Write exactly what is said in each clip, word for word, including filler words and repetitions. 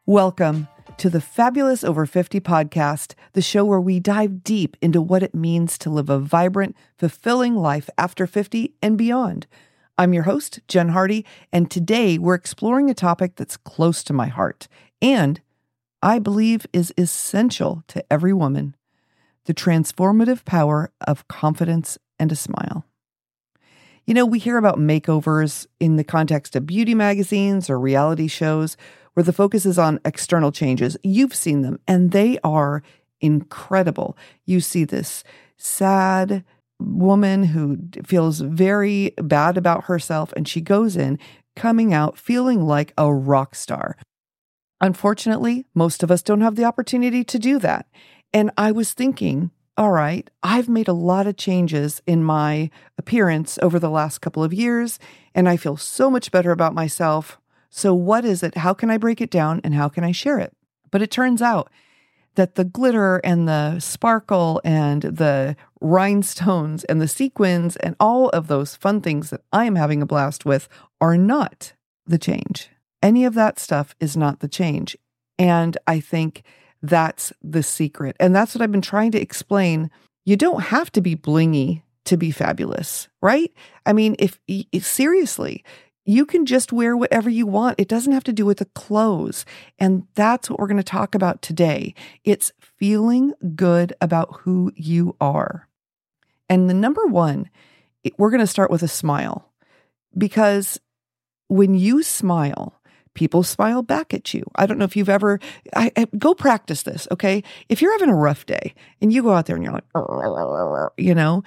Welcome to the Fabulous Over fifty podcast, the show where we dive deep into what it means to live a vibrant, fulfilling life after fifty and beyond. I'm your host, Jen Hardy, and today we're exploring a topic that's close to my heart and I believe is essential to every woman: the transformative power of confidence and a smile. You know, we hear about makeovers in the context of beauty magazines or reality shows where the focus is on external changes. You've seen them, and they are incredible. You see this sad woman who feels very bad about herself, and she goes in coming out feeling like a rock star. Unfortunately, most of us don't have the opportunity to do that. And I was thinking, all right, I've made a lot of changes in my appearance over the last couple of years, and I feel so much better about myself. So what is it? How can I break it down and how can I share it? But it turns out that the glitter and the sparkle and the rhinestones and the sequins and all of those fun things that I am having a blast with are not the change. Any of that stuff is not the change. And I think that's the secret. And that's what I've been trying to explain. You don't have to be blingy to be fabulous, right? I mean, if, if seriously, you can just wear whatever you want. It doesn't have to do with the clothes. And that's what we're going to talk about today. It's feeling good about who you are. And the number one, we're going to start with a smile. Because when you smile, people smile back at you. I don't know if you've ever, I, I, go practice this, okay? If you're having a rough day and you go out there and you're like, you know,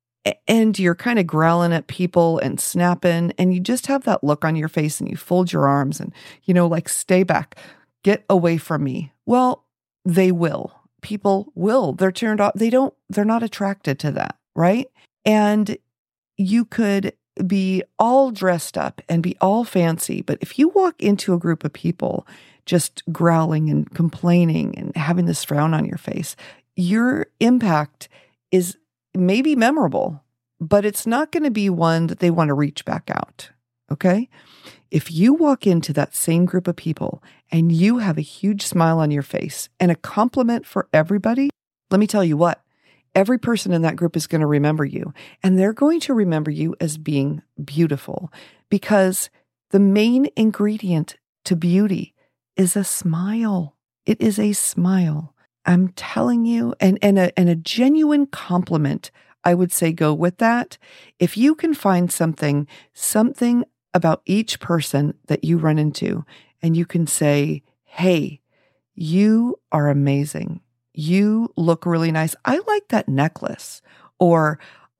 and you're kind of growling at people and snapping, and you just have that look on your face and you fold your arms and, you know, like, stay back, get away from me. Well, they will. People will. They're turned off. They don't, they're not attracted to that, right? And you could be all dressed up and be all fancy, but if you walk into a group of people just growling and complaining and having this frown on your face, your impact is maybe memorable, but it's not going to be one that they want to reach back out, okay? If you walk into that same group of people and you have a huge smile on your face and a compliment for everybody, let me tell you what, every person in that group is going to remember you, and they're going to remember you as being beautiful, because the main ingredient to beauty is a smile. It is a smile. I'm telling you, and, and, a, and a genuine compliment, I would say, go with that. If you can find something, something about each person that you run into, and you can say, hey, you are amazing. You look really nice. I like that necklace. Or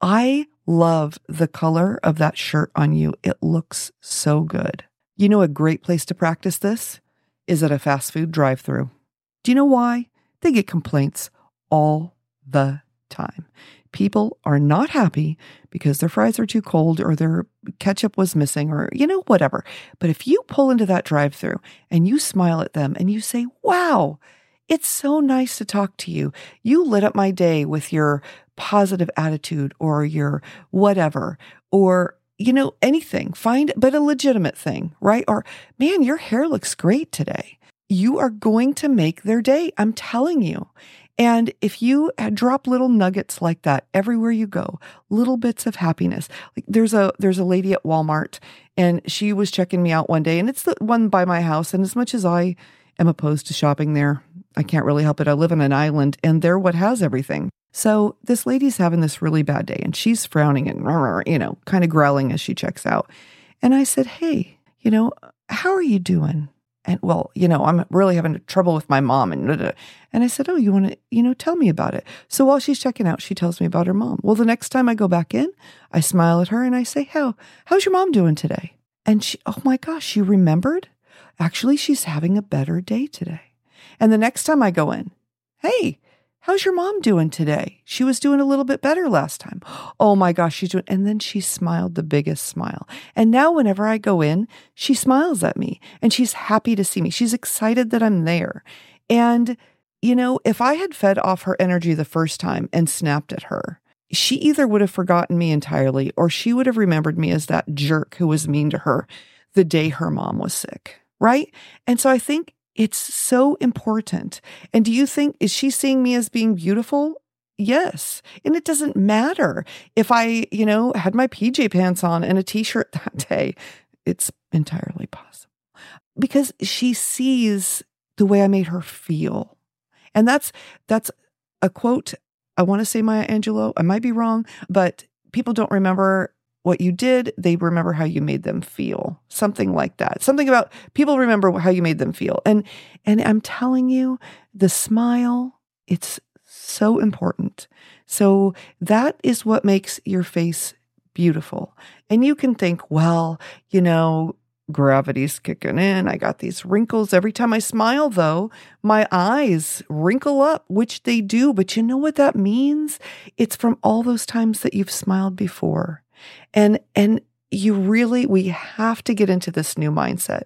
I love the color of that shirt on you. It looks so good. You know, a great place to practice this is at a fast food drive-thru. Do you know why? They get complaints all the time. People are not happy because their fries are too cold or their ketchup was missing or, you know, whatever. But if you pull into that drive-thru and you smile at them and you say, wow, it's so nice to talk to you. You lit up my day with your positive attitude or your whatever, or, you know, anything. Find, but a legitimate thing, right? Or, man, your hair looks great today. You are going to make their day. I'm telling you. And if you drop little nuggets like that everywhere you go, little bits of happiness. Like there's a there's a lady at Walmart, and she was checking me out one day, and it's the one by my house. And as much as I am opposed to shopping there, I can't really help it. I live on an island, and they're what has everything. So this lady's having this really bad day, and she's frowning and, you know, kind of growling as she checks out. And I said, hey, you know, how are you doing? And, well, you know, I'm really having trouble with my mom. And, blah, blah. And I said, oh, you want to, you know, tell me about it. So while she's checking out, she tells me about her mom. Well, the next time I go back in, I smile at her and I say, how, how's your mom doing today? And she, oh my gosh, she remembered? Actually, she's having a better day today. And the next time I go in, hey, how's your mom doing today? She was doing a little bit better last time. Oh my gosh, she's doing, and then she smiled the biggest smile. And now whenever I go in, she smiles at me and she's happy to see me. She's excited that I'm there. And, you know, if I had fed off her energy the first time and snapped at her, she either would have forgotten me entirely or she would have remembered me as that jerk who was mean to her the day her mom was sick, right? And so I think It's so important. And do you think, is she seeing me as being beautiful? Yes. And it doesn't matter if I, you know, had my P J pants on and a t-shirt that day. It's entirely possible because she sees the way I made her feel. And that's, that's a quote. I want to say Maya Angelou. I might be wrong, but people don't remember what you did. They remember how you made them feel. Something like that. Something about people remember how you made them feel. And, and I'm telling you, the smile, it's so important. So that is what makes your face beautiful. And you can think, well, you know, gravity's kicking in. I got these wrinkles. Every time I smile, though, my eyes wrinkle up, which they do. But you know what that means? It's from all those times that you've smiled before. And, and you really, we have to get into this new mindset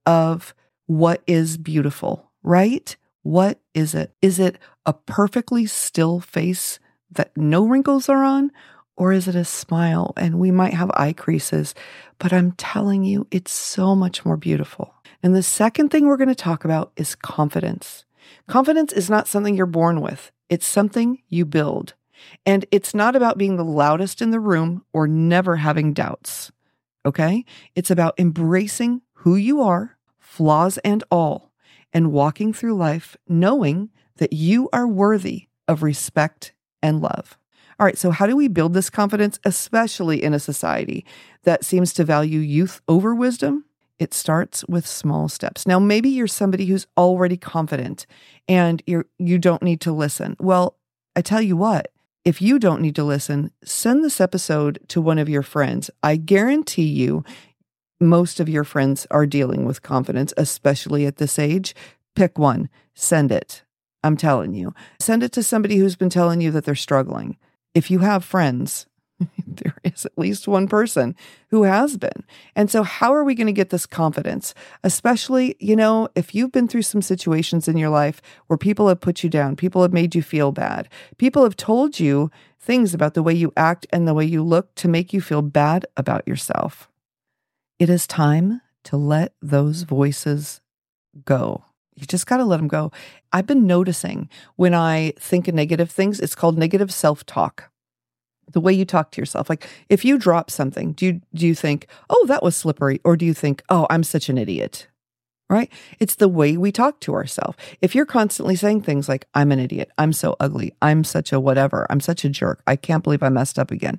of what is beautiful, right? What is it? Is it a perfectly still face that no wrinkles are on? Or is it a smile and we might have eye creases? But I'm telling you, it's so much more beautiful. And the second thing we're going to talk about is confidence. Confidence is not something you're born with. It's something you build. And it's not about being the loudest in the room or never having doubts. Okay? It's about embracing who you are, flaws and all, and walking through life knowing that you are worthy of respect and love. All right, so how do we build this confidence, especially in a society that seems to value youth over wisdom? It starts with small steps. Now, maybe you're somebody who's already confident and you're, you don't need to listen. Well, I tell you what, if you don't need to listen, send this episode to one of your friends. I guarantee you, most of your friends are dealing with confidence, especially at this age. Pick one, send it. I'm telling you, send it to somebody who's been telling you that they're struggling. If you have friends, there is at least one person who has been. And so how are we going to get this confidence? Especially, you know, if you've been through some situations in your life where people have put you down, people have made you feel bad, people have told you things about the way you act and the way you look to make you feel bad about yourself. It is time to let those voices go. You just got to let them go. I've been noticing when I think of negative things, it's called negative self-talk. The way you talk to yourself. Like if you drop something, do you, do you think, oh, that was slippery? Or do you think, oh, I'm such an idiot? Right? It's the way we talk to ourselves. If you're constantly saying things like, I'm an idiot, I'm so ugly, I'm such a whatever, I'm such a jerk, I can't believe I messed up again.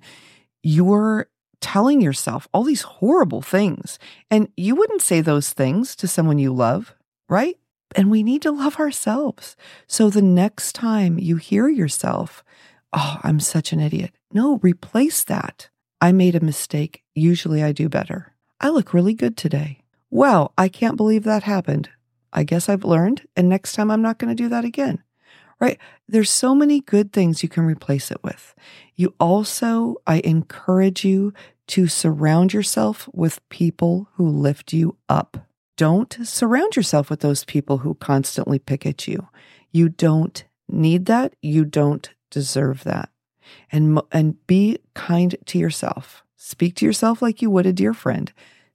You're telling yourself all these horrible things. And you wouldn't say those things to someone you love, right? And we need to love ourselves. So the next time you hear yourself, oh, I'm such an idiot. No, replace that. I made a mistake. Usually I do better. I look really good today. Wow, I can't believe that happened. I guess I've learned, and next time I'm not going to do that again. Right? There's so many good things you can replace it with. You also, I encourage you to surround yourself with people who lift you up. Don't surround yourself with those people who constantly pick at you. You don't need that. You don't deserve that. And, and be kind to yourself. Speak to yourself like you would a dear friend.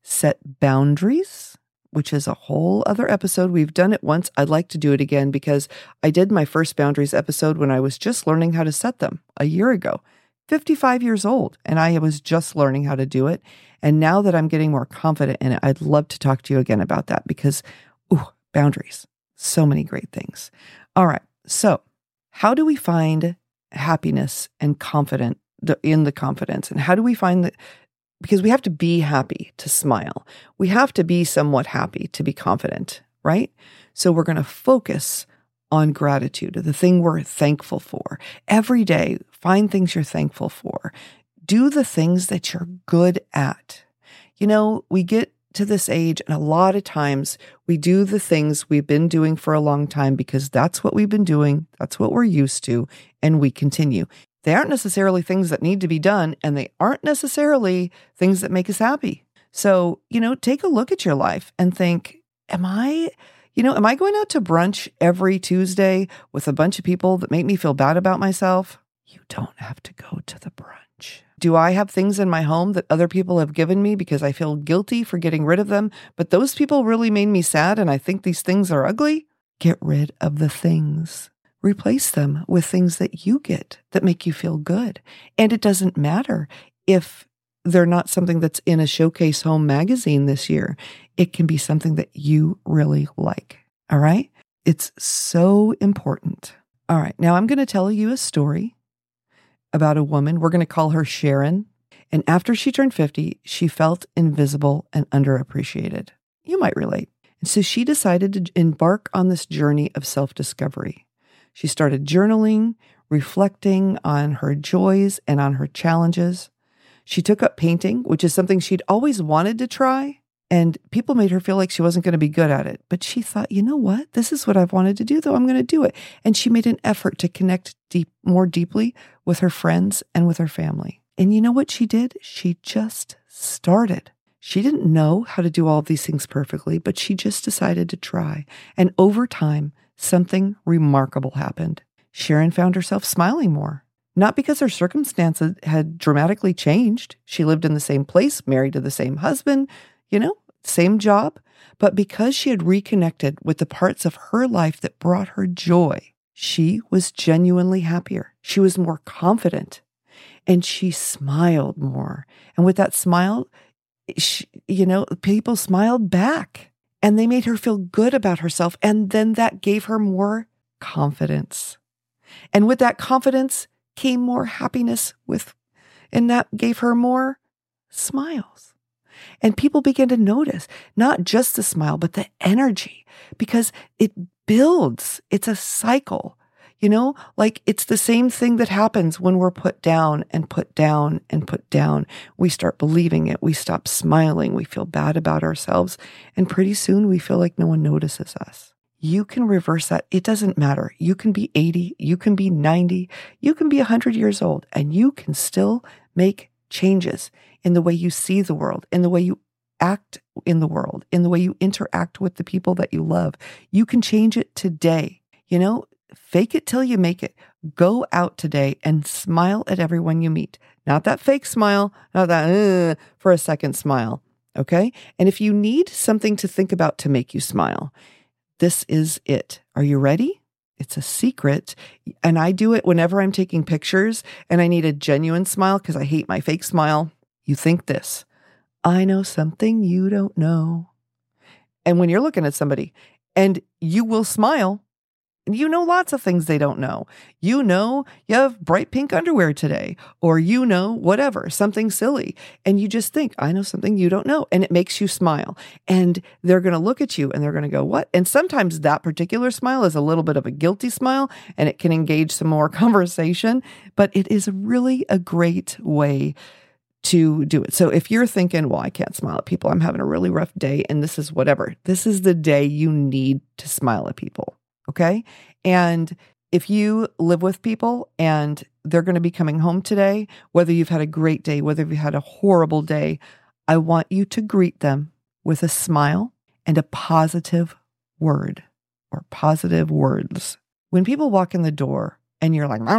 Set boundaries, which is a whole other episode. We've done it once. I'd like to do it again because I did my first boundaries episode when I was just learning how to set them a year ago. fifty-five years old, and I was just learning how to do it. And now that I'm getting more confident in it, I'd love to talk to you again about that because, ooh, boundaries, so many great things. All right. So how do we find happiness and confident in the confidence? And how do we find that? Because we have to be happy to smile. We have to be somewhat happy to be confident, right? So we're going to focus on gratitude, the thing we're thankful for. Every day, find things you're thankful for. Do the things that you're good at. You know, we get to this age, and a lot of times we do the things we've been doing for a long time because that's what we've been doing, that's what we're used to, and we continue. They aren't necessarily things that need to be done, and they aren't necessarily things that make us happy. So, you know, take a look at your life and think, am I, you know, am I going out to brunch every Tuesday with a bunch of people that make me feel bad about myself? You don't have to go to the brunch. Do I have things in my home that other people have given me because I feel guilty for getting rid of them, but those people really made me sad and I think these things are ugly? Get rid of the things. Replace them with things that you get that make you feel good. And it doesn't matter if they're not something that's in a Showcase Home magazine this year. It can be something that you really like. All right? It's so important. All right. Now I'm going to tell you a story about a woman. We're going to call her Sharon. And after she turned fifty, she felt invisible and underappreciated. You might relate. And so she decided to embark on this journey of self-discovery. She started journaling, reflecting on her joys and on her challenges. She took up painting, which is something she'd always wanted to try. And people made her feel like she wasn't going to be good at it. But she thought, you know what? This is what I've wanted to do, though. I'm going to do it. And she made an effort to connect deep, more deeply with her friends and with her family. And you know what she did? She just started. She didn't know how to do all of these things perfectly, but she just decided to try. And over time, something remarkable happened. Sharon found herself smiling more. Not because her circumstances had dramatically changed. She lived in the same place, married to the same husband, you know, same job, but because she had reconnected with the parts of her life that brought her joy, she was genuinely happier. She was more confident and she smiled more. And with that smile, she, you know, people smiled back and they made her feel good about herself. And then that gave her more confidence. And with that confidence came more happiness with, and that gave her more smiles. And people began to notice not just the smile, but the energy, because it builds. It's a cycle, you know, like it's the same thing that happens when we're put down and put down and put down. We start believing it. We stop smiling. We feel bad about ourselves. And pretty soon we feel like no one notices us. You can reverse that. It doesn't matter. You can be eighty, you can be ninety, you can be one hundred years old, and you can still make changes in the way you see the world, in the way you act in the world, in the way you interact with the people that you love. You can change it today. You know, fake it till you make it. Go out today and smile at everyone you meet. Not that fake smile, not that uh, for a second smile. Okay? And if you need something to think about to make you smile, this is it. Are you ready? It's a secret. And I do it whenever I'm taking pictures and I need a genuine smile because I hate my fake smile. You think this, I know something you don't know. And when you're looking at somebody and you will smile, you know lots of things they don't know. You know you have bright pink underwear today, or you know whatever, something silly. And you just think, I know something you don't know. And it makes you smile. And they're going to look at you and they're going to go, what? And sometimes that particular smile is a little bit of a guilty smile and it can engage some more conversation. But it is really a great way to do it. So if you're thinking, well, I can't smile at people, I'm having a really rough day and this is whatever, this is the day you need to smile at people. Okay. And if you live with people and they're going to be coming home today, whether you've had a great day, whether you've had a horrible day, I want you to greet them with a smile and a positive word or positive words. When people walk in the door and you're like,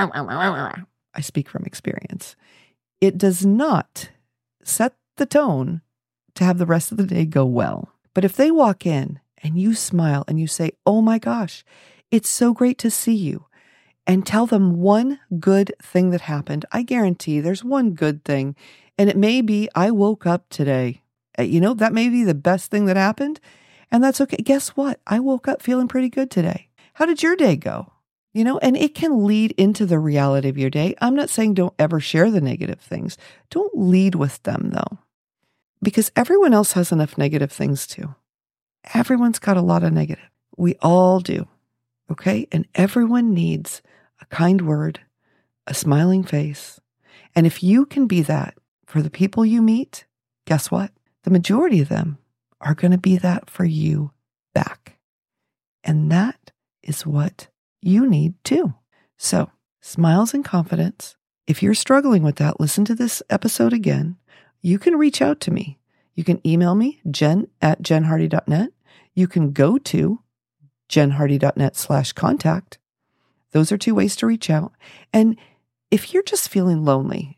I speak from experience, it does not set the tone to have the rest of the day go well. But if they walk in and you smile and you say, oh my gosh, it's so great to see you, and tell them one good thing that happened, I guarantee there's one good thing. And it may be, I woke up today. You know, that may be the best thing that happened. And that's okay. Guess what? I woke up feeling pretty good today. How did your day go? You know, and it can lead into the reality of your day. I'm not saying don't ever share the negative things. Don't lead with them though, because everyone else has enough negative things too. Everyone's got a lot of negative. We all do. Okay. And everyone needs a kind word, a smiling face. And if you can be that for the people you meet, guess what? The majority of them are going to be that for you back. And that is what you need too. So smiles and confidence. If you're struggling with that, listen to this episode again. You can reach out to me. You can email me, jen at jenhardy dot net. You can go to jenhardy.net slash contact. Those are two ways to reach out. And if you're just feeling lonely,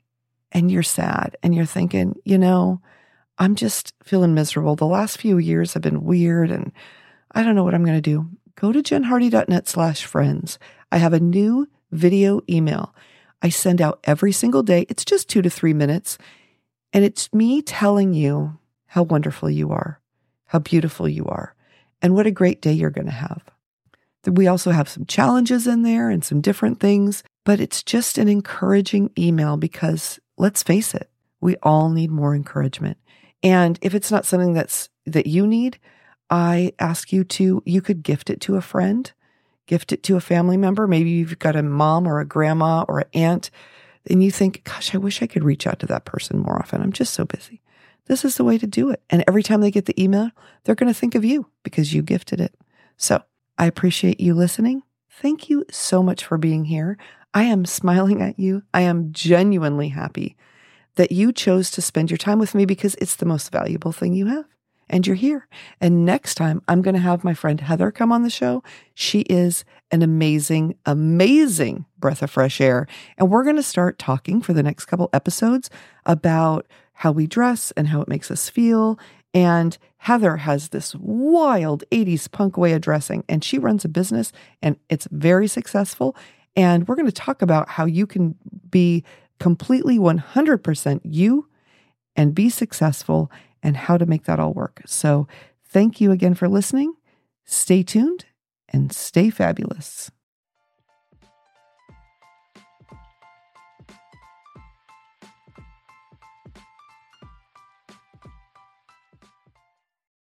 and you're sad and you're thinking, you know, I'm just feeling miserable. The last few years have been weird and I don't know what I'm going to do. Go to jenhardy.net slash friends. I have a new video email I send out every single day. It's just two to three minutes. And it's me telling you how wonderful you are, how beautiful you are, and what a great day you're going to have. We also have some challenges in there and some different things, but it's just an encouraging email because let's face it, we all need more encouragement. And if it's not something that's that you need, I ask you to, you could gift it to a friend, gift it to a family member. Maybe you've got a mom or a grandma or an aunt, and you think, gosh, I wish I could reach out to that person more often. I'm just so busy. This is the way to do it. And every time they get the email, they're going to think of you because you gifted it. So I appreciate you listening. Thank you so much for being here. I am smiling at you. I am genuinely happy that you chose to spend your time with me because it's the most valuable thing you have. And you're here. And next time, I'm going to have my friend Heather come on the show. She is an amazing, amazing breath of fresh air. And we're going to start talking for the next couple episodes about how we dress and how it makes us feel. And Heather has this wild eighties punk way of dressing, and she runs a business and it's very successful. And we're going to talk about how you can be completely one hundred percent you and be successful and how to make that all work. So thank you again for listening. Stay tuned and stay fabulous.